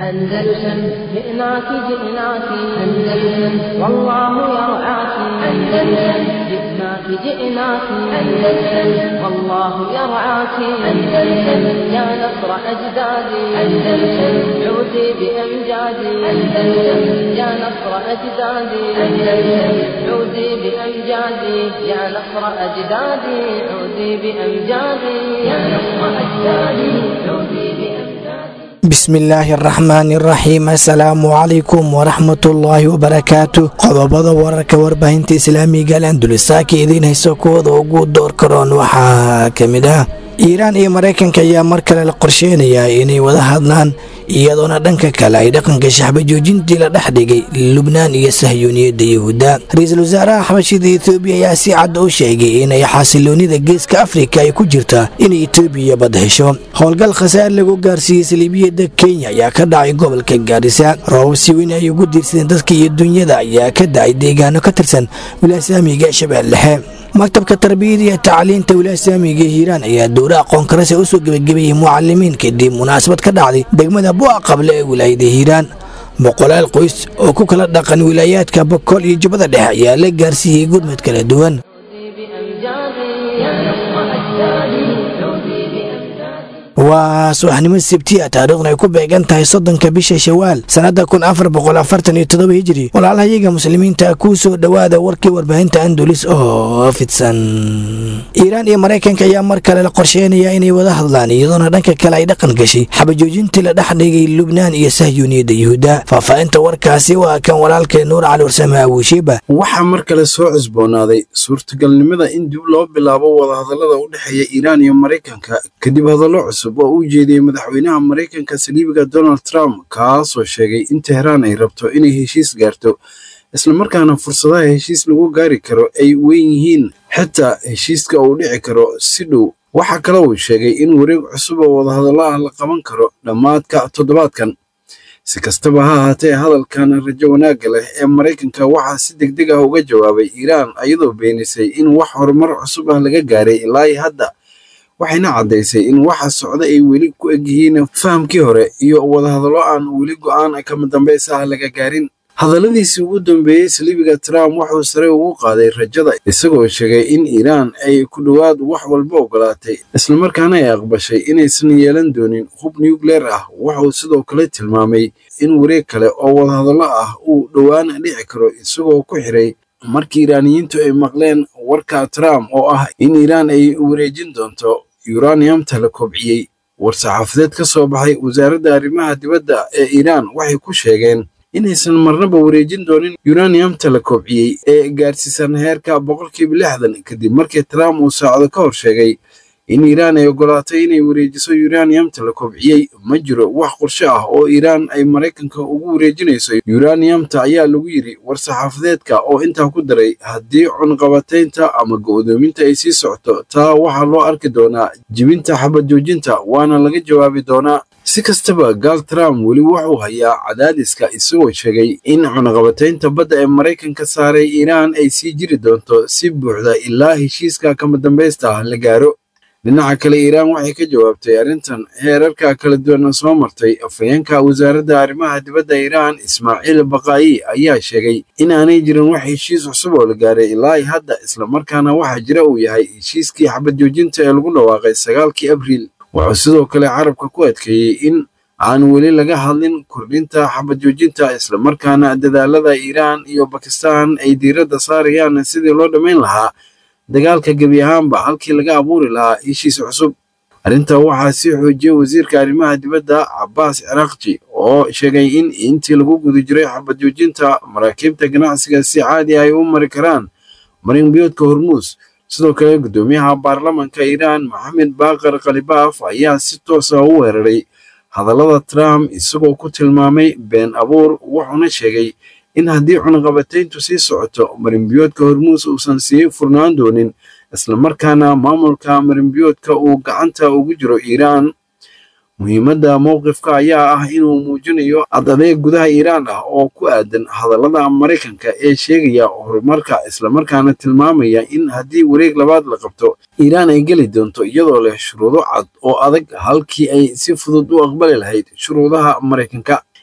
أندلسن جئناك جئناك أندلسن والله يرعاك أندلسن جئناك جئناك أندلسن والله يرعاك أندلسن يا نصر أجدادي أندلسن عودي بأمجادي أندلسن يا نصر أجدادي أندلسن عودي بأمجادي يا نصر أجدادي عودي بأمجادي يا نصر أجدادي عودي بأمجادي bismillaahi araxmaani araxiim assalaamu calaykum waraxmatullaahi wabarakaatu qodobada wararka warbaahinta islaamiga al andulisaaka idiin hayso kuwada ugu door karoon waxaa ka mid ah iiraan iyo maraykanka ayaa mar kale la qorsheynayaa inay wada hadlaan iyadoona dhanka kale ay dhaqanka shaxbajoojintii la dhex dhigay lubnaan iyo sahyuuniyadda yuhuudda ra-iisul wasaaraha xabashida etoobiya ayaa si cad u sheegay inay xasiloonida geeska afrika ay ku jirta inay etoobiya bad hesho howlgal khasaar lagu gaarsiiyey saliibiyadda kenya ayaa ka dhacay gobolka gaarisa roobab si weyn ay ugu diirsadeen dadka iyo dunyada ayaa ka dacay deegaano ka tirsan wilaasaamiga shabeellexe maktabka tarbiyada iyo tacliinta wilaasaamiga hiiraan ayaa dowra aqoon karase u soo gebagabeeyey mucalimiin kadib munaasabad ka dhacday degmada bu'a qable ee wilaayada hiiraan boqolaal qoys oo ku kala dhaqan wilaayaadka bokool iyo jubbada dhexe ayaa la gaarsiiyey gurmad kala duwan waa subaxnimo sabtiya taariikhna ay ku beegan tahay 30 bisha shawaal sanada 1447 hijri walaalahayaga muslimiinta ku soo dhawaada warkii warbaahinta andulis oo fidsan iiraan iyo maraykanka ayaa mar kale la qorsheynaya inay wada hadlaan iyadoona dhanka kale ay dhaqan gashay xabajoojintii la dhex dhigay lubnaan iyo sahyuuniyadda yuhuudda faahfaahinta warkaasi waa kan walaalkay nuur cali warsame abuushiiba waxaa mar kale soo cusboonaaday suurtagalnimada in dib loo bilaabo wadahadallada u dhexeeya iiraan iyo maraykanka kadib hadallo cusub oo u jeediyey madaxweynaha maraykanka saliibiga Donald Trump kaasoo sheegay in Teheraan ay rabto inay heshiis gaarto isla markaana fursadaha heshiis lagu gaari karo ay weyn yihiin xitaa heshiiska uu dhici karo si dhow waxa kale uu sheegay in wareeg cusub oo wadahadallo ah la qaban karo dhammaadka toddobaadkan si kastaba ha ahaatee hadalkan rajo wanaagga leh ee maraykanka waxaa si degdeg ah uga jawaabay Iiraan iyadoo beenisay in wax horumar cusub ah laga gaaray ilaa hadda waxayna caddaysay in waxa socda ay weli ku eg yihiin fahamkii hore iyo wadahadallo aan weli go'aan kama dambaysa ah laga gaarin hadalladiisii ugu dambeeyey saliibiga Trump wuxuu sare ugu qaaday rajada isagoo sheegay in Iiraan ay ku dhawaad wax walba ogolaatay isla markaana ay aqbashay inaysan yeelan doonin hub nuclear ah wuxuu sidoo kale tilmaamay in wareeg kale oo wadahadallo ah uu dhowaan dhici karo isagoo ku xiray markii Iiraaniyiintu ay maqleen warka Trump oo ah in Iiraan ay wareejin doonto uranium-ta la kobciyey war-saxaafadeed ka soo baxay wasaaradda arrimaha dibadda ee Iiraan waxay ku sheegeen inaysan marnaba wareejin doonin uranium-ta la kobciyey ee gaarsiisan heerka 60% kadib markii Trump uu saacado ka hor sheegay in Iiraan ay ogolaatay inay wareejiso uranium-ta la kobciyey ma jiro wax qorshe ah oo Iiraan ay Maraykanka ugu wareejinayso uranium-ta ayaa lagu yiri war-saxaafadeedka oo intaa ku daray haddii cunqabataynta ama go'doominta ay sii socoto taa waxaa loo arki doonaa jibinta xabad joojinta waana laga jawaabi doonaa si kastaba gaal Trump weli wuxuu hayaa cadaadiska isagoo sheegay in cunqabataynta badda ee Maraykanka saaray Iiraan ay sii jiri doonto si buuxda ilaa heshiiska kama dambaysta ah la gaaro dhinaca kale Iiraan waxay ka jawaabtay arrintan heerarka kala duwan soo martay afhayeenka wasaaradda arrimaha dibadda Iiraan Ismaaciil Baqaayi ayaa sheegay in aanay jirin wax heshiis cusub oo la gaaray ilaa hadda isla markaana waxa jira uu yahay heshiiskii xabad joojinta ee lagu dhawaaqay 9 Abriil wuxuu sidoo kale carabka ku adkeeyey in aan weli laga hadlin kordhinta xabad joojinta isla markaana dadaalada Iiraan iyo Pakistan ay diiradda saarayaan sidii loo dhameyn lahaa dagaalka gebi ahaanba halkii laga abuuri lahaa heshiis cusub arrinta waxaa sii xoojiyey wasiirka arrimaha dibadda Cabbaas Ciraaqji oo sheegay in intii lagu guda jiray xabad joojinta maraakiibta ganacsiga si caadi ay u mari karaan marin biyoodka Hormuz sidoo kale gudoomiyaha baarlamaanka Iiraan Mohamed Baqir Qalibaf ayaa si toos ah u weeraray hadallada Trump isagoo ku tilmaamay been abuur wuxuuna sheegay in haddii cunqabatayntu sii socoto marinbiyoodka Hormuz uusan sii furnaan doonin isla markaana maamulka marinbiyoodka uu gacanta ugu jiro Iiraan muhiimadda mowqifka ayaa ah inuu muujinayo adeeg gudaha Iiraan ah oo ku aadan hadallada Maraykanka ee sheegaya horumarka isla markaana tilmaamaya in haddii wareeg labaad la qabto Iiraan ay geli doonto iyadoo leh shuruudo cad oo adag halkii ay si fudud u aqbali lahayd shuruudaha Maraykanka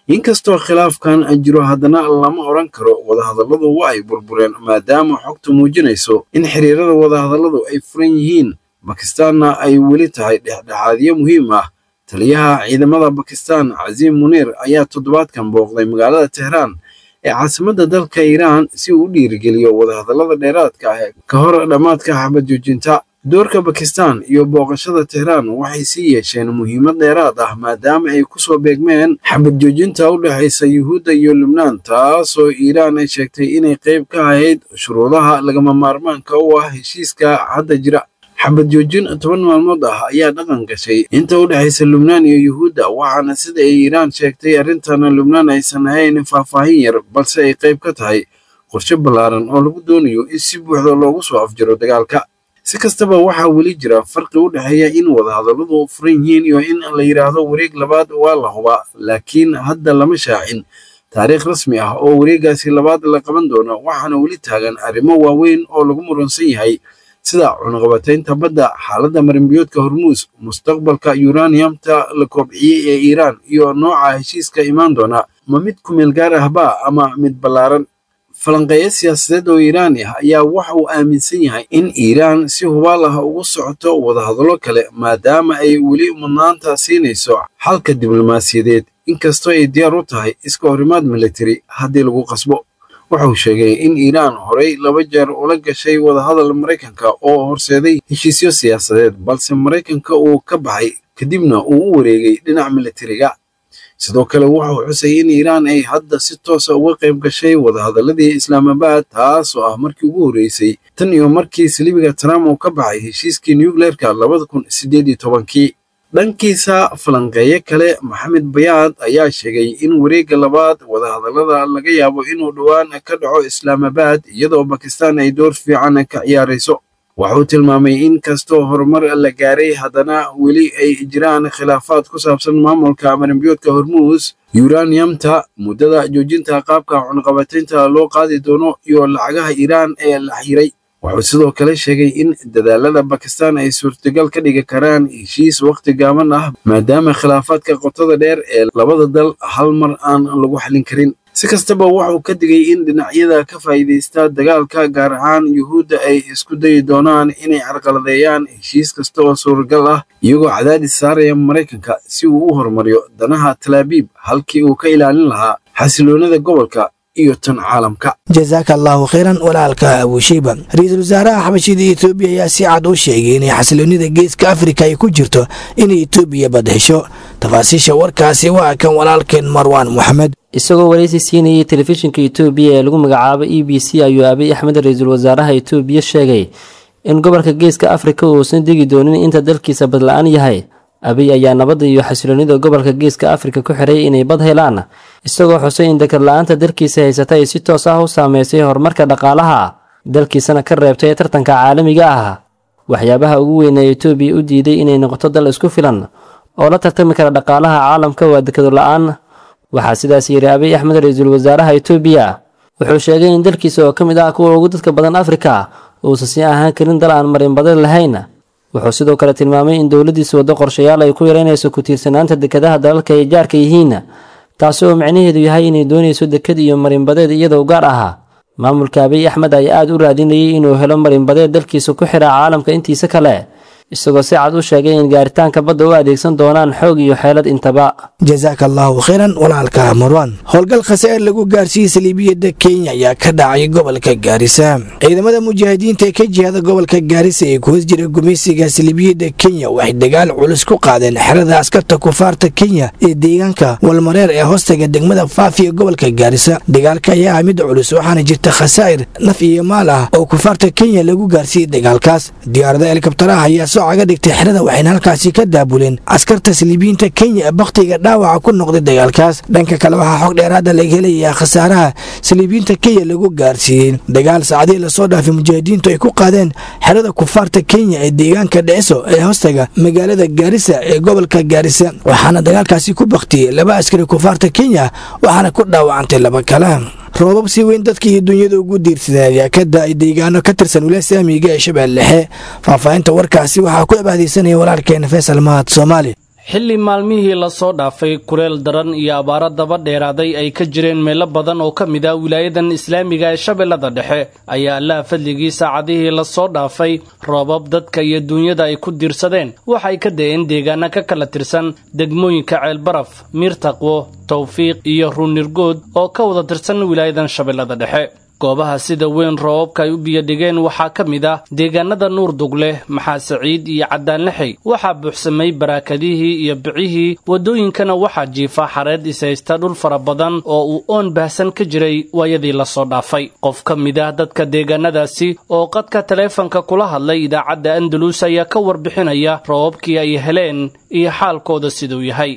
inkastoo khilaafkan jiro haddana lama odhan karo wadahadalladu waa ay burbureen maadaama xogtu muujinayso in xiriirada wadahadalladu ay furan yihiin bakistaanna ay weli tahay dhexdhexaadyo muhiim ah. taliyaha ciidamada bakistaan casiim muniir ayaa toddobaadkan booqday magaalada tehraan ee caasimadda dalka iiraan si uu u dhiirigeliyo wadahadallada dheeraadka ah ka hor dhammaadka xabad joojinta. doorka bakistaan iyo booqashada tehraan waxay sii yeesheen muhiimad dheeraad ah maadaama ay ku soo beegmeen xabad joojinta u dhexaysa yuhuudda iyo lubnaan, taasoo iiraan ay sheegtay inay qayb ka ahayd shuruudaha lagama maarmaanka u ah heshiiska hadda jira. xabad joojin 10 maalmood ah ayaa dhaqan gashay inta u dhexaysa lubnaan iyo yuhuudda, waxaana sida ay iiraan sheegtay arrintan lubnaan aysan ahayn faahfaahin yar balse ay qayb ka tahay qorshe ballaaran oo lagu doonayo in si buuxda loogu soo afjaro dagaalka. si kastaba waxaa weli jira farqi u dhexeeya in wadahadalladu furan yihiin iyo in la yidhaahdo wareeg labaad waa la hubaa, laakiin hadda lama shaacin taariikh rasmi ah oo wareegaasi labaad la qaban doono, waxaana weli taagan arrimo waaweyn oo lagu muransan yahay sida cunaqabataynta badda, xaaladda marinbiyoodka hormuus, mustaqbalka yuraniyamta la koobciyey ee iiraan, iyo nooca heshiiska imaan doona ma mid ku meel gaar ahba ama mid ballaaran. falanqeeyo siyaasadeed oo iiraani ah ayaa waxa uu aaminsan yahay in iiraan si hubaal ah ugu socoto wadahadallo kale maadaama ay weli mudnaanta siinayso xalka diblomaasiyadeed, inkastoo ay diyaar u tahay iska horimaad militari haddii lagu qasbo. wuxuu sheegay in iiraan horey 2 jeer ula gashay wadahadal Maraykanka oo horseeday heshiisyo siyaasadeed, balse Maraykanka uu ka baxay kadibna uu u wareegay dhinaca militariga. sidoo kale wuxuu xusay in iiraan ay hadda si toos ah uga qayb gashay wadahadalladii islaamabaad, taasoo ah markii ugu horreysay tan iyo markii saliibiga Trump uu ka baxay heshiiskii nuclearka 2018. dhankiisa falanqeeye kale maxamed bayaad ayaa sheegay in wareegga labaad wadahadallada laga yaabo inuu dhowaan ka dhaco islaamabaad, iyadoo bakistaan ay door fiican ka ciyaarayso. wuxuu tilmaamay in kastoo horumar la gaaray haddana weli ay jiraan khilaafaad ku saabsan maamulka marinbiyoodka hormuus, yuraniyamta, muddada joojinta qaabka cunaqabataynta loo qaadi doono iyo lacagaha iiraan ee la xiray. wuxuu sidoo kale sheegay in dadaalada bakistaan ay suurtagal ka dhigi karaan heshiis waqti gaaban ah maadaama khilaafaadka qotada dheer ee labada dal hal mar aan lagu xallin karin. si kastaba wuxuu ka digay in dhinacyada ka faa'iidaysta dagaalka gaar ahaan yuhuudda ay isku dayi doonaan inay carqaladeeyaan heshiis kasta oo suuragal ah, iyagoo cadaadis saaraya Maraykanka si uu u horumariyo danaha Tel Aviv halkii uu ka ilaalin lahaa xasiloonida gobolka iyo tan caalamka. jazaaka allahu khayran walaalka abushiiba. ra-iisul wasaaraha xabashida Itoobiya ayaa si cad u sheegay inay xasiloonida geeska Afrika ay ku jirto inay Itoobiya bad hesho. tafaasiisha warkaasi waa kan walaalkeen Marwaan Maxamed. isagoo wareysi siinayay telefishinka Itoobiya ee lagu magacaabo EBC ayuu Abiy Ahmed ra-iisul wasaaraha Itoobiya sheegay in gobolka geeska Afrika uusan degi doonin inta dalkiisa bad la'aan yahay. Abiy ayaa nabadda iyo xasiloonida gobolka geeska Afrika ku xiray inay bad helaan, isagoo xusay in dekad la'aanta dalkiisa haysata ay si toos ah u saameysay horumarka dhaqaalaha dalkiisana ka reebtay tartanka caalamiga ah. waxyaabaha ugu weyn ee Itoobiya u diiday inay noqoto dal isku filan oo la tartami kara dhaqaalaha caalamka waa dekad la'aan. waxaa sidaas yiri Abiy Ahmed ra-iisul wasaaraha Itoobiya. wuxuu sheegay in dalkiisa oo ka mid ah kuwa ugu dadka badan Afrika uusan si ahaan karin dal aan marin badan lahayn. wuxuu sidoo kale tilmaamay in dowladdiisu wado qorshayaal ay ku yareynayso ku tiirsanaanta dekadaha dalalka ay jaarka yihiin, taasi oo macnaheedu yahay inay doonayso dekad iyo marinbadeed iyadoo gaar ah. maamulka Abiy Ahmed ayaa aad u raadinayay inuu helo marinbadeed dalkiisa ku xira caalamka intiisa kale, isagoo si cad u sheegay in gaaritaanka badda u adeegsan doonaan xoog iyo xeelad intaba. jazaaka allahu khayran walaalka Marwan. howlgal khasaar lagu gaarsiiyey saliibiyada Kenya ayaa ka dhacay gobolka Gaarisa. ciidamada mujaahidiinta ee ka jihada gobolka Gaarisa ee ku hoos jira gumeysiga saliibiyada Kenya waxay dagaal culus ku qaadeen xerada askarta kufaarta Kenya ee deegaanka Walmareer ee hoostaga degmada Faafi ee gobolka Gaarisa. dagaalka ayaa mid culus waxaana jirta khasaar naf iyo maal ah oo kufaarta Kenya lagu gaarsiiyey dagaalkaas. diyaarada helikobtaraha ayaa aga dhigtay xerada waxayna halkaasi ka daabuleen askarta saliibiyiinta Kenya ee bakhtiga dhaawaca ku noqday dagaalkaas. dhanka kale waxaa xog dheeraada laga helayaa khasaaraha saliibiyiinta Kenya lagu gaarsiiyey dagaal saacadii la soo dhaafay mujaahidiintu ay ku qaadeen xerada kufaarta Kenya ee deegaanka Dheeso ee hoostaga magaalada Gaarisa ee gobolka Gaarisa, waxaana dagaalkaasi ku baktiyey 2 askari kufaarta Kenya waxaana ku dhaawacantay 2 kale. roobab si weyn dadka iyo dunyada ugu diirsadeen ayaa ka da'ay deegaano ka tirsan wilaayada Saamiga ee Shabeelle Dhexe. faahfaahinta warkaasi waxaa ku abaadeysanaya walaalkeena Faysal Mahad Soomaali. xilli maalmihii la soo dhaafay kuleel daran iyo abaaro daba dheeraaday ay ka jireen meelo badan oo ka mid ah wilaayadan islaamiga ee shabeellada dhexe ayaa allaha fadligii saacadihii la soo dhaafay roobab dadka iyo duunyada ay ku diirsadeen waxay ka da'een deegaana ka kala tirsan degmooyinka ceelbaraf miirtaqwo tawfiiq iyo ruunirgood oo ka wada tirsan wilaayadan shabeellada dhexe goobaha sida weyn roobabka ay u biyadhigeen waxaa ka mid ah deegaanada nuur dugle maxaa saciid iyo caddaanlixay waxaa buuxsamay baraakadihii iyo bicihii waddooyinkana waxaa jiifa xareed ishaysta dhul fara badan oo uu oon baahsan ka jiray waayadii la soo dhaafay qof ka mid ah dadka deegaanadaasi oo qadka taleefanka kula hadlay idaacadda andalus ayaa ka warbixinaya roobabkii ay heleen iyo xaalkooda siduu yahay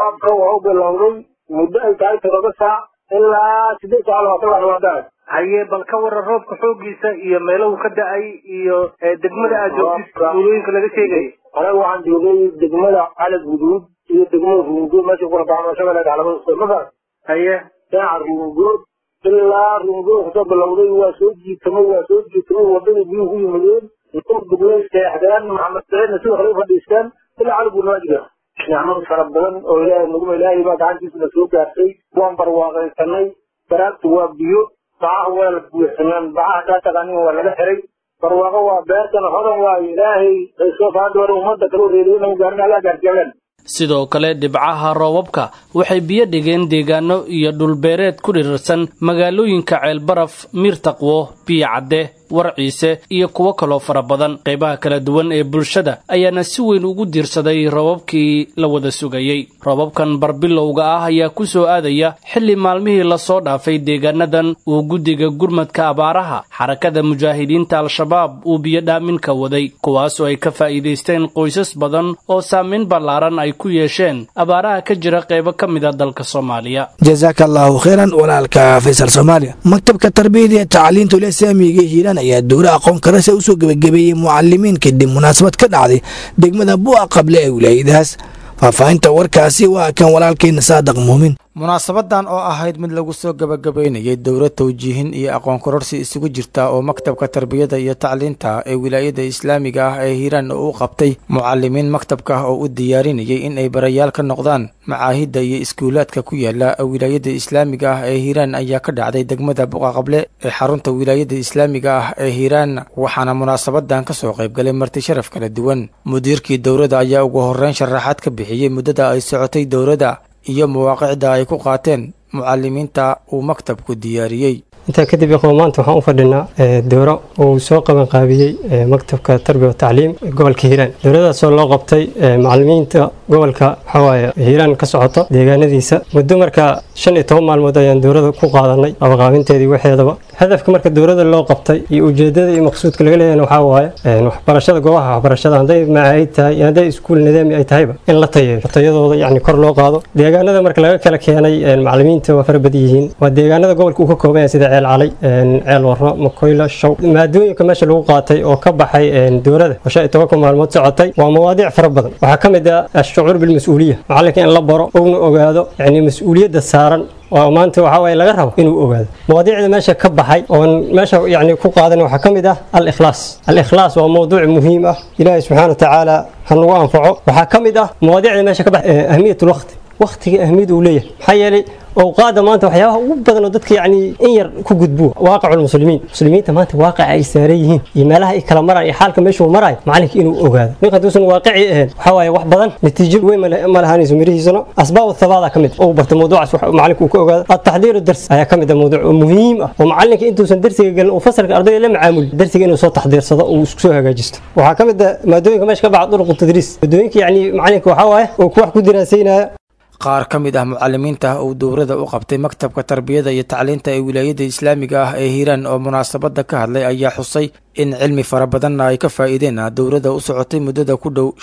haye bal ka waran roobka xoogiisa iyo meelahu ka da'ay iyo degmada aad joogtid tuulooyinka laga sheegay anaga waxaan joogay degmada calad guduud iyo degmada ruungood meesha kula baxno shabeelle dhaclamada magar haye dhinaca ruungood ilaa ruungood kusoo bilowday waa soo jiitamay wadadii biyuhu ku yimadeen nuur dugle seexdeen maxamed saciidna sidoo kale u fadhiisteen ilaa calad guduud waa jira nicmad fara badan oo ilaahay baa gacantiisana soo gaartay waan barwaaqaysanay baraagtu waa biyo bacaha waa la buuxsameen bacaha kaa taqaanin waa laga xiray barwaaqo waa beertan hodan waa ilaahay ay soo saadi hore ummadda kaloo reeriyo gaarin alla gaarsiiyeen sidoo kale dhibcaha roobabka waxay biyo dhigeen deegaano iyo dhulbeereed ku dhirirsan magaalooyinka ceelbaraf miirtaqwo biyo cadde warciise iyo kuwo kaloo fara badan qaybaha kala duwan ee bulshada ayaana si weyn ugu diirsaday roobabkii la wada sugayey roobabkan barbilowga ah ayaa ku soo aadaya xilli maalmihii la soo dhaafay deegaanadan uu guddiga gurmadka abaaraha xarakada mujaahidiinta al-shabaab uu biyo dhaaminka waday kuwaasoo ay ka faa'iidaysteen qoysas badan oo saamayn ballaaran ay ku yeesheen abaaraha ka jira qaybo ka mid a dalka soomaaliya jazaaka allaahu khayran walaalka faysal soomaaliya maktabka tarbiyada iyo tacliinta islaamiga hiiraan ayaa dowra aqoon karase u soo gebagabeeyey mucalimiin kadib munaasabad ka dhacday degmada bu'a qable ee wilaayadaas faahfaahinta warkaasi waa kan walaalkeena saadaq muumin munaasabadan oo ahayd mid lagu soo gabagabaynayay dowlad tawjiihin iyo aqoon kororsi isugu jirta oo maktabka tarbiyada iyo tacliinta ee wilaayada islaamiga ah ee hiiraan uu qabtay mucalimiin maktabka oo u diyaarinayay in ay barayaal ka noqdaan macaahidda iyo iskuulaadka ku yaala wilaayada islaamiga ah ee hiiraan ayaa ka dhacday degmada buqaqable ee xarunta wilaayada islaamiga ah ee hiiraan waxaana munaasabadan ka soo qaybgalay marti sharaf kala duwan mudiirkii dowladda ayaa ugu horeyn sharaxaad ka bixiyey muddada ay socotay dowladda iyo mawaaqicda ay ku qaateen mucalimiinta uu maktabku diyaariyey intaa kadib ikhwan maanta waxaan u fadhinaa dowro uu soo qabanqaabiyey maktabka tarbiya wa tacliim gobolka hiiraan dowladaasoo loo qabtay macalimiinta gobolka waxawaaye hiiraan ka socoto deegaanadiisa muddo marka 15 maalmood ayaan dowlada ku qaadanay qabanqaabinteedii waxeedaba hadafka marka dowlada loo qabtay iyo ujeedada iyo maqsuudka laga leeyahay waxaa waaye waxbarashada goobaha waxbarashada hadday macaahid tahay iyo hadday iskuul nidaami ay tahayba in la tayeeyo tayadooda yacni kor loo qaado deegaanada marka laga kala keenay macalimiinta waa fara badan yihiin waa deegaanada gobolka uu ka kooban yahay sida ceel calay ceel warro makoyla show maadooyinka meesha lagu qaatay oo ka baxay dowlada 15 maalmood socotay waa mawaadiic fara badan waxaa ka mid ah ash-shucuur bil-mas'uuliyya macallinka in la baro oo ogaado yacni mas'uuliyadda saaran oo maanta waxa way laga rabo inuu ogaado mawaadiicda meesha ka baxay oo meesha yacni ku qaadan waxa ka mid ah al-ikhlaas waa mawduuc muhiim ah ilaahay subxaanahu wa ta'aala hanu anfaco waxa ka mid ah mawaadiicda meesha ka baxay ahmiyatul waqtiga ahmiyadu leeyahay maxaa yeelay awqaada maanta waxyaabaha ugu badan oo dadka yacni in yar ku gudbo waaqicul muslimiinta maanta waaqica ay saaran yihiin iyo meelaha ay kala maraan iyo xaalka meesha uu marayo macalinka inuu ogaado ninka haduusan waaqici ahayn waxaa waaye wax badan natiijo weyn ma lahaanayso mirihiisana asbaab thabaada ka mid oo barta mawduucaas macalinka uu ka ogaado at-taxdiir dars ayaa ka mid ah mawduuc muhiim ah oo macalinka intuusan darsiga galin oo fasalka ardayda la macaamul darsiga inuu soo taxdiirsado oo isku soo hagaajisto waxaa ka mid ah maadooyinka meesha ka baxa duruq tadriis maadooyinka yacni macalinka waxaa waaye oo ku wax ku diraasaynaya qaar ka mid ah mucalimiinta uu dowladda u qabtay maktabka tarbiyada iyo tacliinta ee wilaayada islaamiga ah ee hiiraan oo munaasabada ka hadlay ayaa xusay in cilmi fara badanna ay ka faa'iideen dowladda u socotay muddada ku dhow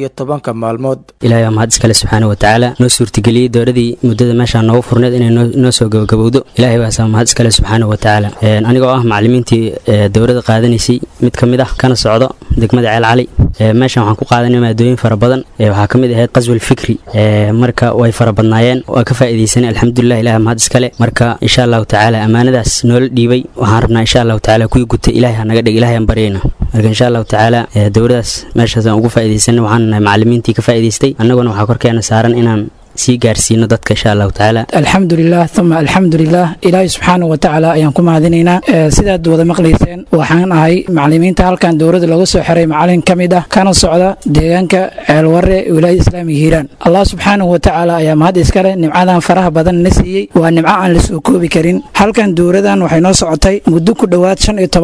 15 maalmood ilaahay mahad iskale subxaanahu wa ta'aala noo suurtageliyey dowladii muddada meesha noogu furneed inay noo soo gabagabowdo ilaahay waa mahad iskale subxaanahu wa ta'aala anigoo ah macalimiintii dowladda qaadanaysay mid ka mid ah kana socdo degmada ceel cali meeshan waxaan ku qaadanay maadooyin fara badan waxaa ka mid ahayd qaswul fikri marka way fara badnaayeen waa ka faa'iideysanay alxamdulilah ilaahay mahad iskale marka insha allahu ta'aala amaanadaas noola dhiibay waxaan rabnaa insha allahu ta'aala kuwii gutay ilaahay ha naga dhig ilaahay aan baryayna marka insha allahu tacaala dowladaas meeshaas aan ugu faa'iidaysanay waxaan nahay macallimiintii ka faa'iidaystay annaguna waxaa korkeena saaran inaan sii gaarsiino dadka insha allahu tacaala. alxamdulilah uma alxamdulilah ilaahay subxaanahu watacaala ayaan ku mahadinaynaa. sidaad wada maqlayseen waxaan ahay macallimiinta halkan dowladda lagu soo xiray macallin ka mid ah kana socda deegaanka ceelwarre wilaayada islaamiga hiiraan. allah subxaanahu watacaala ayaa mahad iskale nimcadan faraha badan na siiyey waa nimco aan la soo koobi karin. halkan dowladan waxay noo socotay muddo ku dhowaad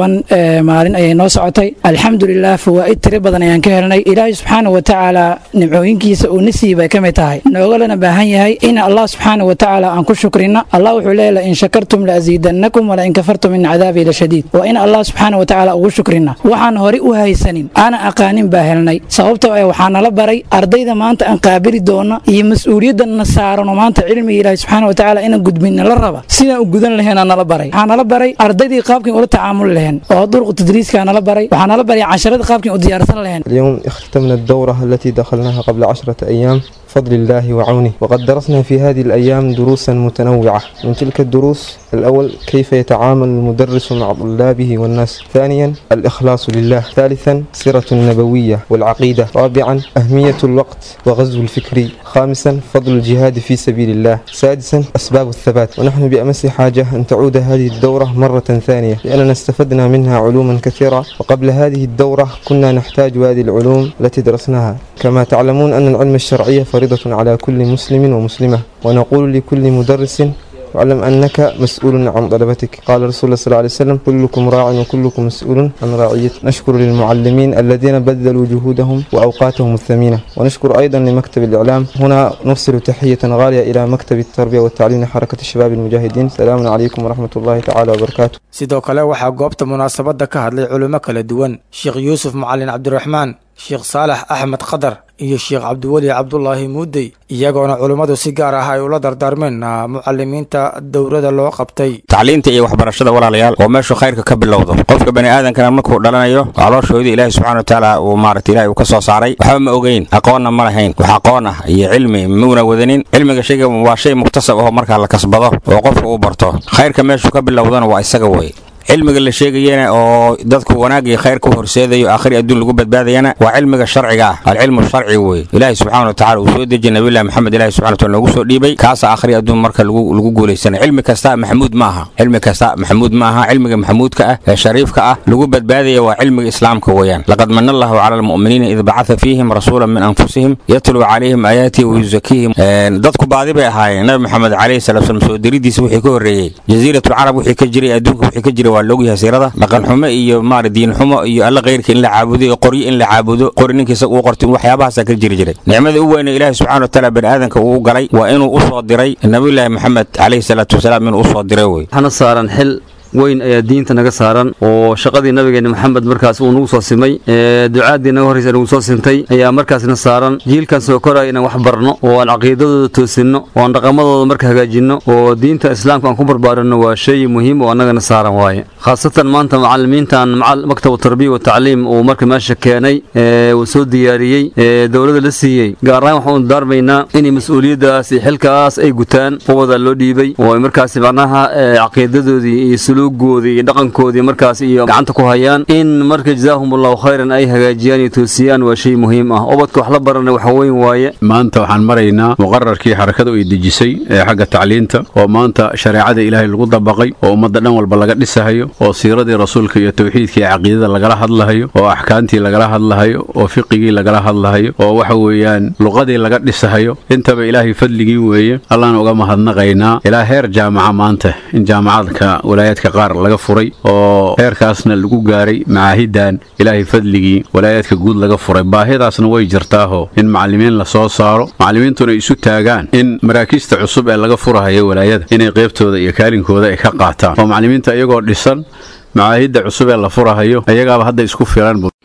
15 maalin ayay noo socotay. alxamdulilah fawaa'id tiro badan ayaan ka helnay. ilaahay subxaanahu watacaala nimcooyinkiisa uu na siiyey bay ka mid tahay noogalana baahan yahay in allah subxaanahu watacaala aan ku shukrino. allah wuxuu leeyahay in shakartum la aziidannakum wala in kafartum in cadaabi la shadiid. waa in allah subxaanahu watacaala ugu shukrina waxaan hore u haysanin aan aqaanin baa helnay. sababtoo ah waxaa nala baray ardayda maanta aan qaabili doono iyo mas-uuliyadana saarano maanta cilmiga ilaahay subxaanahu watacaala inaan gudbinna la raba sidaan u gudan lahayn nala baray. waxaa nala baray ardaydii qaabkii ula tacaamuli lahayn oo duruq tadriiska nala baray. waxaa nala baray casharada qaabkii u diyaarsan lahayn. اليوم اختتمنا الدورة التي دخلناها قبل 10 أيام بفضل الله وعونه، وقد درسنا في هذه الأيام دروسا متنوعة. من تلك الدروس الأول كيف يتعامل المدرس مع طلابه والناس، ثانيا الإخلاص لله، ثالثا سيرة النبوية والعقيدة، رابعا أهمية الوقت وغزو الفكر، خامسا فضل الجهاد في سبيل الله، سادسا أسباب الثبات. ونحن بأمس حاجة أن تعود هذه الدورة مرة ثانية لأننا استفدنا منها علوما كثيرة، وقبل هذه الدورة كنا نحتاج هذه العلوم التي درسناها. كما تعلمون أن العلم الشرعي فريضة على كل مسلم ومسلمة، ونقول لكل مدرس واعلم أنك مسؤول عن طلبتك. قال رسول الله صلى الله عليه وسلم كلكم راع وكلكم مسؤول عن رعيته. نشكر للمعلمين الذين بذلوا جهودهم وأوقاتهم الثمينة، ونشكر أيضا لمكتب الإعلام. هنا نرسل تحية غالية إلى مكتب التربية والتعليم لحركة الشباب المجاهدين. السلام عليكم ورحمة الله تعالى وبركاته. sidoo kale waxaa goobta munaasabada ka hadlay culimo kala duwan sheekh yuusuf macalin cabdiraxmaan, sheekh saalax axmed qadar iyo sheekh cabdiweli cabdulaahi muudey, iyagoona culimmadu si gaar ah ay ula dardaarmeen mucalimiinta dowladda loo qabtay. tacliinta iyo waxbarashada walaalayaal waa meeshu khayrka ka bilowdo. qofka bani aadankana markuu dhalanayo calooshooda ilaahay subxaana watacaala uu maaragtay ilaahay uu ka soo saaray waxba ma ogeyn, aqoonna ma lahayn. wax aqoon ah iyo cilmi muuna wadanin. cilmiga shayga waa shay muktasab oo markaa la kasbado oo qofka uu barto. khayrka meeshu ka bilowdana waa isaga wey. cilmiga la sheegayana oo dadku wanaag iyo khayr ku horseedayo aakhiri adduun lagu badbaadayana waa cilmiga sharciga ah. alcilmu sharci wey. ilaahay subxaana watacaala uu soo dejiyay nabiyullaahi maxamed ilaahay subxaana watacaala noogu soo dhiibay kaasa aakhiri adduun marka lagu guulaysanay. cilmi kasta maxmuud ma aha. cilmi kasta maxmuud ma aha. cilmiga maxmuudka ah ee shariifka ah lagu badbaadaya waa cilmiga islaamka weeyaan. laqad manna allahu cala almu'miniina id bacatha fiihim rasuulan min anfusihim yatluu calayhim aayaatihi wayuzakiihim. dadku baadi bay ahaayeen. nabi maxamed calayhi salaatu wasalaam soo diridiisa wixii ka horreeyey jasiiratul carab wixii ka jiray adduunka wixii ka jiray waa loogu siirada dhaqan xumo iyo diin xumo iyo alla qeyrka in la caabudo iyo qoryo in la caabudo qori ninkiisa uu qortay waxyaabahaas ka jiri jiray. nicmada u weyn ee ilaahay subxaana watacaala bani aadanka uu galay waa inuu u soo diray nabiyullaahi maxamed calayhi salaatu wasalaam inuu u soo diray wey. waxaana saaran xil weyn ayaa diinta naga saaran oo shaqadii nabigeena maxamed markaas uu nagu soo simay ducaadii naga horreysay nagu soo sintay ayaa markaasna saaran. jiilkan soo koraya inaan wax barno oo aan caqiidadooda toosinno oo aan dhaqamadooda marka hagaajinno oo diinta islaamka aan ku barbaarinno waa shay muhiim oo annagana saaran waaye. khaasatan maanta macallimiintan maktab tarbiya wa tacliim uu marka meesha keenay uu soo diyaariyey dowladda la siiyey gaar ahaan waxaan u daarmaynaa inay mas-uuliyaddaas iyo xilkaas ay gutaan qowada loo dhiibay oo ay markaas macnaha caqiidadoodii iyo goodi iyo dhaqankoodii markaas iyo gacanta ku hayaan in marka jazaahumullahu khayran ay hagaajiyaan iyo toosiyaan waa shay muhiim ah. ubadka wax la barana waxa weyn waaye. maanta waxaan maraynaa muqararkii xarakadu ay dejisay ee xagga tacliinta oo maanta shareecada ilaahay lagu dabaqay oo ummadda dhan walba laga dhisahayo oo siiradii rasuulka iyo tawxiidka iyo caqiidada lagala hadlahayo oo axkaamtii lagala hadlahayo oo fiqigii lagala hadlahayo oo waxa weeyaan luqadii laga dhisahayo. intaba ilaahay fadligii weeye. allaana uga mahadnaqaynaa ilaa heer jaamaca maanta in jaamacadka walaayaadka qaar laga furay oo heerkaasna lagu gaaray macaahidan ilaahay fadligii walaayaadka guud laga furay. baahidaasna way jirtaaho in macallimiin la soo saaro, macallimiintuna isu taagaan in maraakiista cusub ee laga furahayo walaayada inay qaybtooda iyo kaalinkooda ay ka qaataan oo macallimiinta iyagoo dhisan macaahidda cusub ee la furahayo ayagaaba hadda isku filan.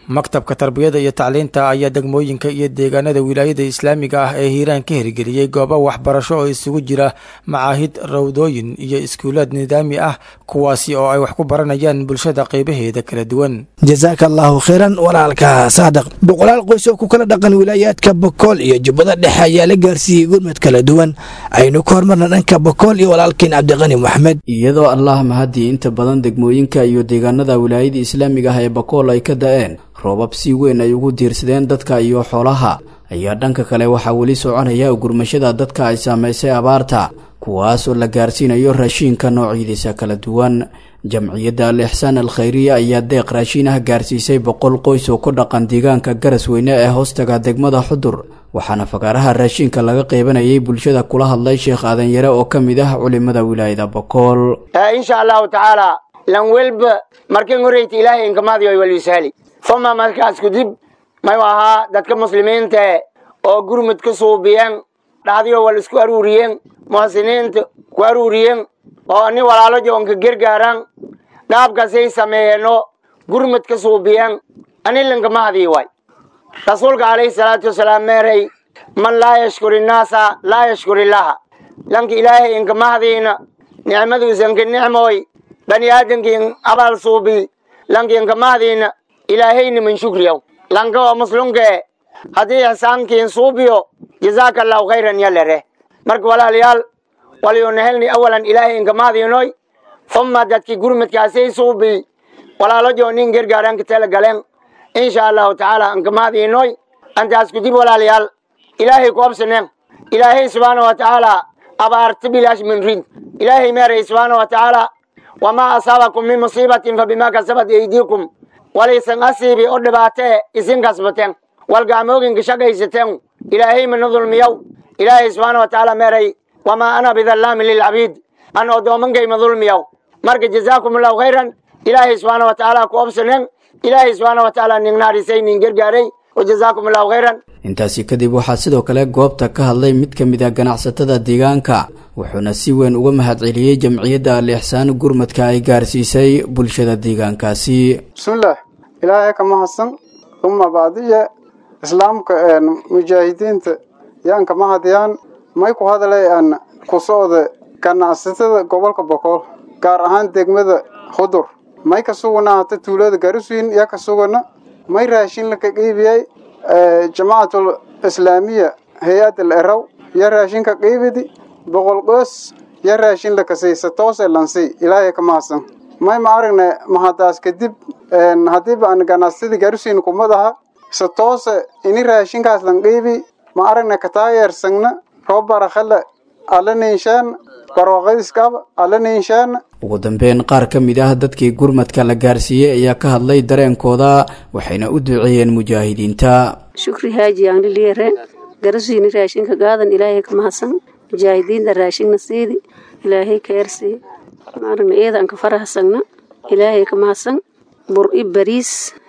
maktabka tarbiyada iyo tacliinta ayaa degmooyinka iyo deegaanada wilaayada islaamiga ah ee hiiraan ka hirgeliyey goobo waxbarasho oo isugu jira macaahid rawdooyin iyo iskuulaad nidaami ah kuwaasi oo ay wax ku baranayaan bulshada qaybaheeda kala duwan. jazaaka allahu khayran walaalka saadaq. boqolaal qoys oo ku kala dhaqan wilaayaadka bokool iyo jubbada dhexe ayaa la gaarsiiyey gurmad kala duwan. aynu ka hormarna dhanka bokool iyo walaalkiin cabdiqani maxmed. iyadoo allah mahadii inta badan degmooyinka iyo deegaanada wilaayada islaamiga ah ee bokool ay ka da'een roobab si weyn ay ugu diirsadeen dadka iyo xoolaha, ayaa dhanka kale waxaa weli soconaya gurmashada dadka ay saamaysay abaarta, kuwaas oo la gaarsiinayo raashiinka noocyadiisa kala duwan. jamciyadda al-ixsaan al-khayriya ayaa deeq raashiin ah gaarsiisay 100 qoys oo ku dhaqan deegaanka Garasweyne ee hoostaga degmada Xudur, waxaana fagaaraha raashinka laga qeybanayay bulshada kula hadlay Sheekh Aadan Yare oo kamid ah culimada wilaayada Bokool. insha Allah ta'ala lan welba markii horeeyay ilaahay inkamaadi way walisali fama markaas ku dib may waha dadka muslimiinta oo gurmad ka soo biyaan dhaadiyo wal isku aruuriyeen muwaasiniinta ku aruuriyeen oo ani walaalo joonka gargaaran dhaabkaasay sameeyno gurmad ka soo biyaan ani inkamaadi way rasuulka kaleey salaatu wasalaam meeray man la yashkuru naasa la yashkuru illaha lanki ilaahay inkamaadina nicmadu sanka nicmoy bani aadamkiin abal suubi lanki inkamaadina ilaahayna min shukriyow lanka oo muslimka hadii ihsaankiin suubiyo jazaakallahu khayran yalare marka walaalayaal waliyunahelni awalan ilaahay inkamaadinoy thumma dadki gurmadkaasay suubi walaalo joonin gargaaran ka tala galeen insha Allah ta'ala inkamaadinoy antaas ku dib walaalayaal ilaahay ku absaneen ilaahay subhanahu wa ta'ala abaarta bilaash min rid ilaahay meeray subhanahu wa ta'ala wama asabakum min musibatin fabima kasabat aydikum walaysan asibi oo dhibaate isin kasbateen walgaamoogin shaqaysateen ilaahay man dhulmiyow ilaahay subhanahu wa ta'ala meeray wama ana bidhallaam lil abid an odoomankay ma dhulmiyow marka jazaakumullahu khayran ilaahay subhanahu wa ta'ala ku absaneen ilaahay subhanahu wa ta'ala ninnaadisay nin gargaaray wajazaakumullahu khayran. intaasi kadib waxaa sidoo kale goobta ka hadlay mid ka mid ah ganacsatada deegaanka, wuxuuna si weyn uga mahadceliyey jamciyadda al-ixsaan gurmadka ay gaarsiisay bulshada deegaankaasi. bismillah ilaahay ka mahadsan uma baadiya islaamka mujaahidiinta yaan ka mahadiyaan may ku hadlayaan ku socda ganacsatada gobolka Bokool gaar ahaan degmada Xudur may ka sugnaata tuulada Garasweyne ya ka sugna may raashin la ka qeybiyay jamaacatul islaamiya hay'ad al-araw ya raashin ka qeybidi 100 qoys ya raashin la ka siisa toos lansi ilaahay ka mahadsan may ma aragna mahadaas kadib hadii baan ganacsatada Garasweyne kumadaha sa toos in raashinkaas lan qeybi ma aragna ka taageersana roob barakhala alaneyshan barwaqadiskab alaneyshan. ugu dambeyn qaar ka mid ah dadkii gurmadka la gaarsiiyey ayaa ka hadlay dareenkooda waxayna u duceeyeen mujaahidiinta. shukri haaji aan leeyahay Garasweyne raashinka gaadan ilaahay ka mahadsan mujaahidiinta raashinka siidi ilaahay ka yarsi maarna eedan ka faraxsana ilaahay ka mahadsan bur ibariis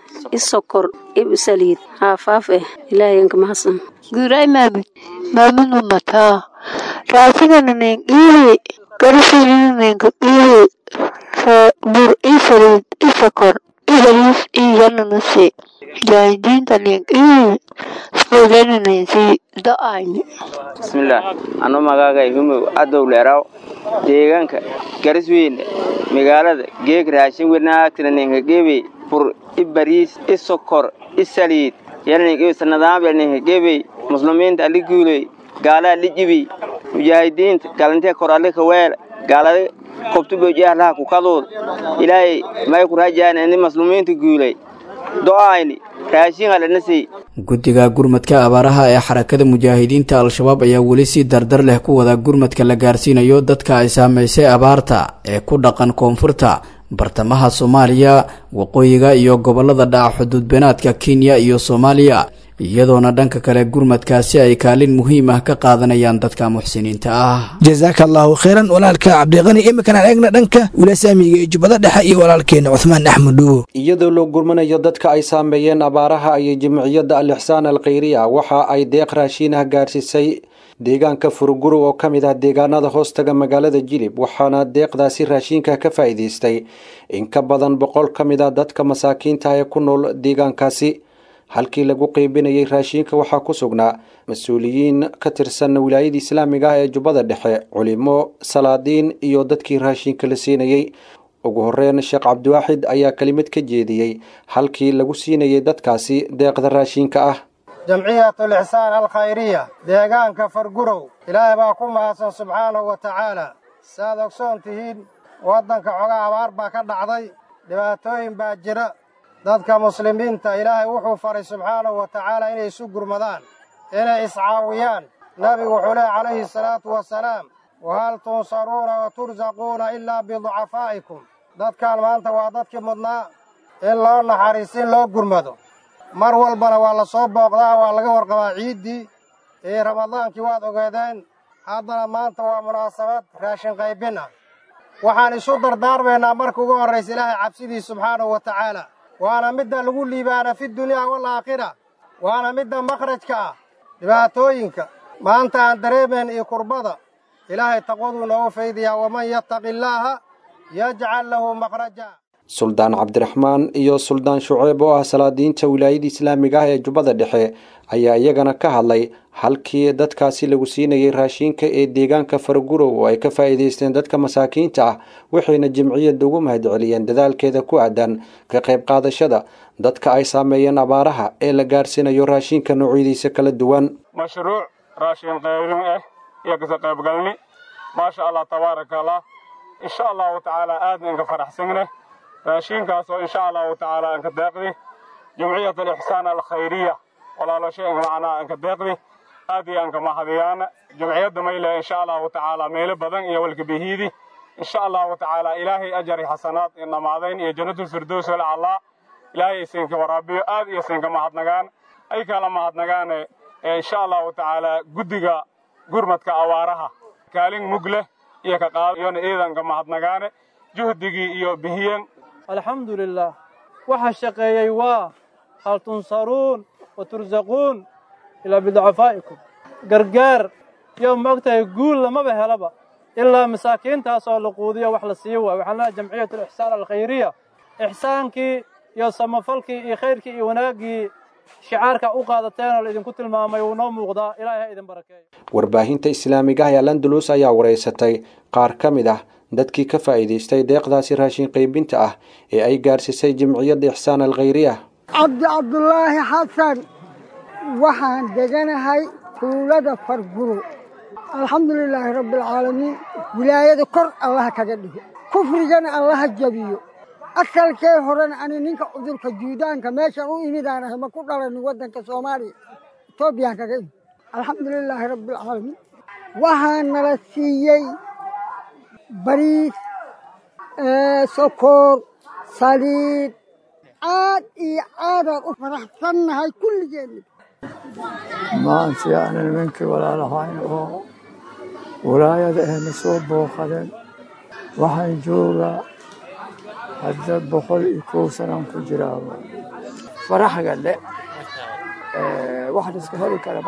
isokor ibsaliid haafaaf ilaahay ka mahadsan. guuray maamunu mata raashinka neengi Garasweyne neengi bur isaliid isokor ibariis iyanasi mujaahidiinta neengi bismillah anu magaagay humo adow leeraw deegaanka Garasweyne magaalada geeg raashin wanaagsan ninka geebay fur ibariis isokor isaliid yarniga sanadaam yarniga geebay muslimiinta aliguulay gaala lijibi mujaahidiinta galante korale ka weer gaalada qoftu boojaha ku kadood ilaahay may ku raajaan in muslimiinta guulay do'ayni raashin alanasi. guddiga gurmadka abaaraha ee xarakada mujaahidiinta al-shabaab ayaa weli si dardar leh ku wada gurmadka la gaarsiinayo dadka ay saameysay abaarta ee ku dhaqan koonfurta bartamaha Soomaaliya waqooyiga iyo gobolada dhaca xuduud beenaadka Kenya iyo Soomaaliya iyadoona dhanka kale gurmadkaasi ay kaalin muhiim ah ka qaadanayaan dadka muxsiniinta ah. jazaaka allahu khayran walaalka cabdiqani. iminkana aan eegna dhanka wilasaamiga ee jubbada dhexe iyo walaalkeena cuthmaan axmed dhuwo. iyadoo loo gurmanayo dadka ay saameeyeen abaaraha ayay jimciyadda al-ixsaan al-khayriya waxa ay deeq raashiinah gaarsiisay deegaanka furuguro oo ka mid ah deegaanada hoostaga magaalada jilib, waxaana deeqdaasi raashiinka ka faa'iidaystay in ka badan 100 ka mid ah dadka masaakiinta ee ku nool deegaankaasi. halkii lagu qeybinayay raashiinka waxaa ku sugnaa mas-uuliyiin ka tirsan wilaayada islaamiga ah ee jubbada dhexe, culimo, salaadiin iyo dadkii raashiinka la siinayay. ugu horeyn sheekh cabdiwaaxid ayaa kelimad ka jeediyey halkii lagu siinayay dadkaasi deeqda raashiinka ah. jamciyatul ixsaan al-khayriya deegaanka fargurow ilaahay baa ku mahadsan subxaanahu wa tacaala. saad ogsoon tihiin waddanka xogaa abaar baa ka dhacday, dhibaatooyin baa jira. dadka muslimiinta ilaahay wuxuu faray subxaanahu wa tacaala inay isu gurmadaan, inay iscaawiyaan. nabigu wuxuu leehay calayhi salaatu wasalaam, wahal tunsaruuna wa tursaquuna ilaa biducafaa'ikum. dadkan maanta waa dadkii mudnaa in loo naxariisin loo gurmado. mar walbana waa la soo booqdaa, waa laga warqabaa ciiddii iyo ramadaankii waad ogeedeen. haddana maanta waa munaasabad raashin qaybin ah. waxaan isu dardaarmaynaa marka ugu horraysa ilaahay cabsidii subxaanahu wa tacaala, waana midda lagu liibaana fi dunyaa walaakhira, waana midda makhrajka ah dhibaatooyinka maanta aan dareemayn iyo kurbada. ilaahay taqwaduu noogu faydiyaa, waman yattaqi illaaha yajcal lahu makhraja. suldaan cabdiraxmaan iyo suldaan shuceyb oo ah salaadiinta wilaayada islaamiga ah ee jubbada dhexe ayaa iyagana ka hadlay halkii dadkaasi lagu siinayay raashiinka ee deegaanka fargurow oo ay ka faa'iidaysteen dadka masaakiinta ah, waxayna jimciyadda ugu mahadceliyeen dadaalkeeda ku aadan ka qayb qaadashada dadka ay saameeyeen abaaraha ee la gaarsiinayo raashiinka noocyadiisa kala duwan. mashruuc raashin qaybin ah iyo ka qaybgalni maasha allah tabaaraka allah. insha allahu tacaala aad inka faraxsanne raashinkaas oo insha allahu tacaala anka deeqdi jumciyat al-ixsaan al-khayriya walaalasheen macnaa anka deeqdi aad iyo anka mahadiyaana jumciyadda mayle insha allahu tacaala meelo badan iyo walka bihiidi insha allahu tacaala ilaahay ajari xasanaad inamaadayn iyo jannatul firdaws wal allah ilaahay isinka waraabiyo aad iyo isinka mahadnagaan ay kala mahadnagaane insha allahu tacaala guddiga gurmadka awaaraha kaalin mugle iyo ka qaadayona ciidanka mahadnagaane juhdigii iyo bihiyan. الحمد لله waxa shaqeeyay waa hal tunsaruun wa turzaquun ila bid'afaa'ikum. gargaar iyo maagtay guul lama helaba ilaa masaakiintaas oo la quudiyo wax la siiyo. waxaana jamciyatul ihsaan al-khayriya ihsaankii iyo samafalkii iyo khayrkii iyo wanaagii shicaarka u qaadateen oo idinku tilmaamay uu noo muuqdaa. ilaahay idin barakeeyo. warbaahinta islaamiga ah ee Al-Andalus ayaa wareysatay qaar ka mid ah dadkii ka faa'iidaystay deeqdaasi raashin qaybinta ah ee ay gaarsiisay jimciyadda ixsaan al-khayriya. cabdullaahi xasan waxaan deganahay tuulada farguro. alxamdulilaahi rabbilcaalamiin. wilaayada kor allaha kaga dhigo, kufrigana allaha jabiyo. asalkee horena ani ninka cudurka juudaanka meeshaan u imidaan ahay ma ku dhalanin waddanka soomaaliya, etoobiyaan kaga imid. alxamdulilaahi rabbilcaalamiin. waxaa nala siiyey bariis, sokor, saliid. aad iyo aadaan u faraxsannahay kulligeenna. maanta yani nimankii walaalahayn oo walaayada ahna soo booqadeen. waxaan joogaa hadda 101 sanaan ku jiraa. faraxga le wax la iska heli kara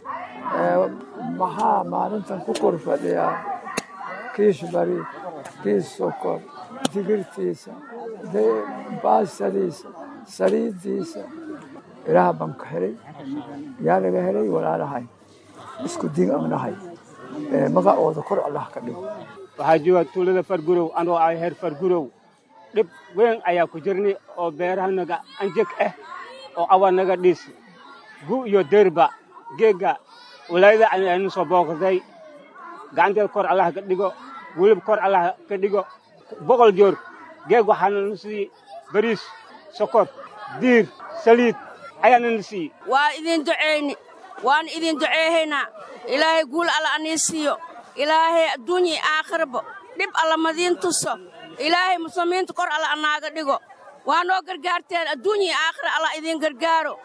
maxaa maalintan ku kor fadhiyaa kiish bariid, kiish sokor, digirtiisa, baastadiisa, saliiddiisa. ilaah baan ka helay, yaa laga helay walaalahay isku diin aan nahay. magacooda kor allah ka dhigo. waxaa jooga tuulada fargurow anoo ay heer fargurow. dhib weyn ayaa ku jirnay oo beerahanaga anjeg ah oo awanaga dhis gu iyo derba geega walaayada aynu soo booqday. gacanteeda kor allah ka dhigo, weliba kor allah ka dhigo. 100 joor geeg waxaana nusii bariis, sokor, diir, saliid ayaana nusii. waa idin duceyni, waan idin duceehaynaa. ilaahay guul alla anii siiyo, ilaahay adduunya aakhiraba dhib alla madiin tuso. ilaahay muslimiinta kor alla anaaga dhigo. waa noo gargaarteen adduunya aakhira alla idin gargaaro.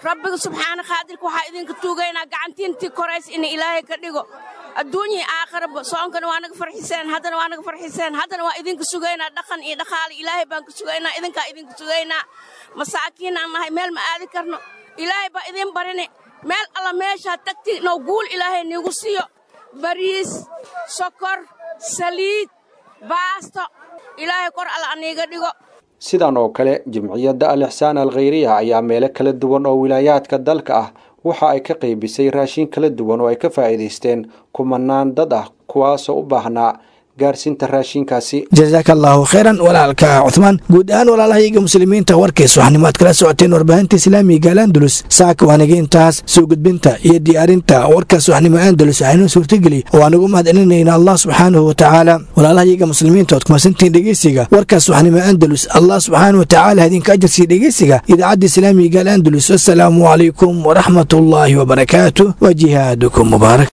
rabbiga subxaana qaadirka waxaa idinka tuugaynaa gacantiintii korays in ilaahay ka dhigo adduunyii aakhiraba soonkana waa naga farxiseen haddana waa naga farxiseen haddana waa idinka sugaynaa dhaqan iyo dhaqaale ilaahay baan ka sugaynaa idinkaa idinka sugaynaa masaakiin aan nahay meel ma aadi karno ilaahay baa idin barini meel alla meeshaa tagti noo guul ilaahay niigu siiyo bariis sokor saliid baasto ilaahay kor alla aniiga dhigo sidan oo kale jimciyadda al-ixsaan al-khayriya ayaa meelo kala duwan oo wilaayaadka dalka ah waxa ay ka qaybisay raashin kala duwan oo ay ka faa'iidaysteen kumanaan dad ah kuwaasoo u baahnaa gaarsiinta raashinkaasi. jazaaka allahu khayran walaalka cuthmaan. guud ahaan walaalahayaga muslimiinta warkiis waxnimaad kala socoteen warbaahinta islaamiga al-andalus saaka waaniga intaas soo gudbinta iyo diyaarinta warkaas waxnimo andalus waxaynoo suurtageli oo aanigu mahadcelinayna allah subxaanahu watacaala. walaalahayaga muslimiinta ood kumasantiin dhegeysiga warkaas waxnimo andalus allah subxaanahu watacaala idinka ajarsiiya dhegeysiga idaacadda islaamiga al-andalus. wassalaamu calaykum waraxmatullaahi wabarakaatuh wa jihaadukum mubaarak.